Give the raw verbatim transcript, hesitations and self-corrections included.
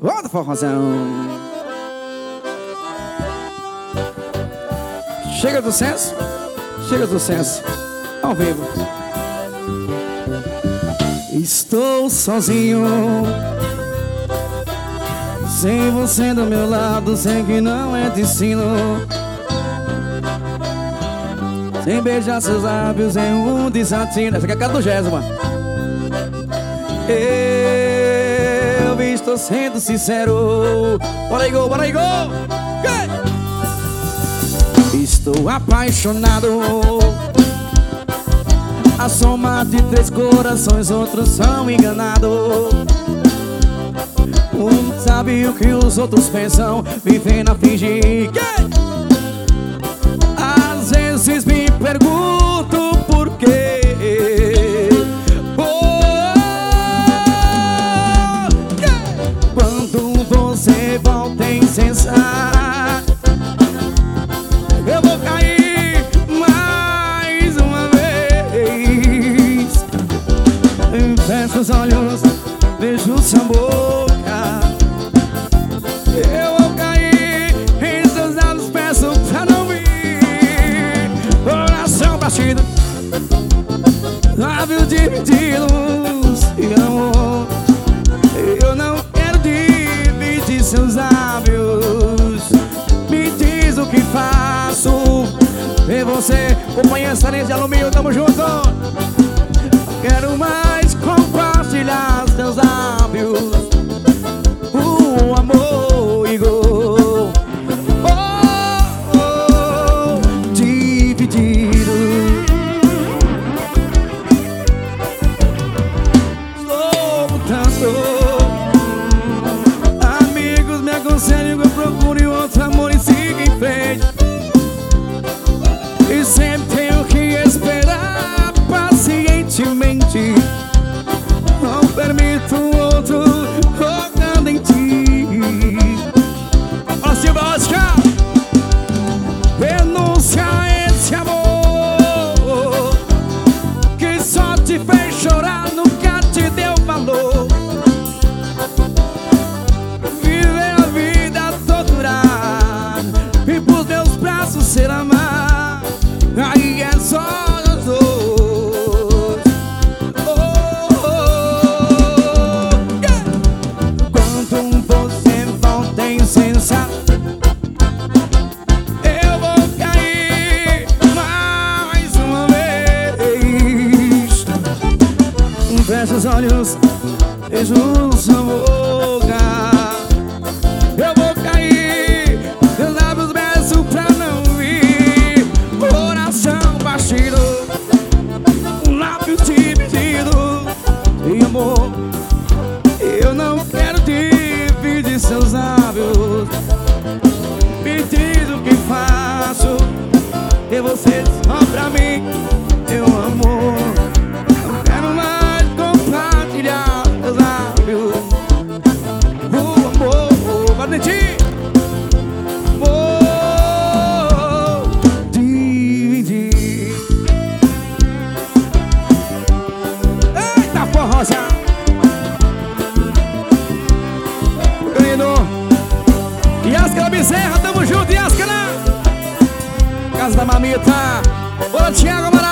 Roda forrozão. Chega do senso, chega do senso, ao vivo. Estou sozinho, sem você do meu lado, sei que não é destino. Sem beijar seus lábios em um desatino. Essa aqui é a cara do Jéssica, mano. Eu estou sendo sincero. Bora aí, gol, bora aí, gol. Estou apaixonado. A soma de três corações, outros são enganados. Um sabe o que os outros pensam, vivendo a fingir. Às vezes me pergunto por quê. Oh, quando você volta a incensar, eu vou cair mais uma vez. Fecho os olhos, vejo sua boca. Eu vou cair em seus lábios, peço pra não vir. Coração batido, lábios divididos e amor. Eu não quero dividir seus lábios. Me diz o que faço. E você, companheira Sarinha de Alumínio, tamo junto. Quero mais compartilhar seus lábios, o amor igual. Oh, oh, dividido. Estou lutando. Amigos me aconselham que eu procure outro amor e siga em frente. E sempre tenho que esperar pacientemente. Não permito outro tocando em ti. Olha Silva, Oscar. Renuncia a esse amor que só te fez chorar, nunca te deu valor. Viver a vida torturada e pros meus braços ser amado. Aí é só nós dois. Oh, oh, yeah. Quando você volta a incensar, eu vou cair mais uma vez. Fecha os olhos, vejo sua boca. Eu vou cair, meus lábios beço pra não vir. Coração batido, lábios divididos e amor. Eu não quero dividir seus lábios. Me diz o que faço, e você só pra mim, meu amor. Não quero mais compartilhar meus lábios, o amor. Bora de ti. Vou dividir. Eita forrosa. Querido Yáscara Bezerra, tamo junto, Yáscara. Casa da Mamita. Bora, Thiago.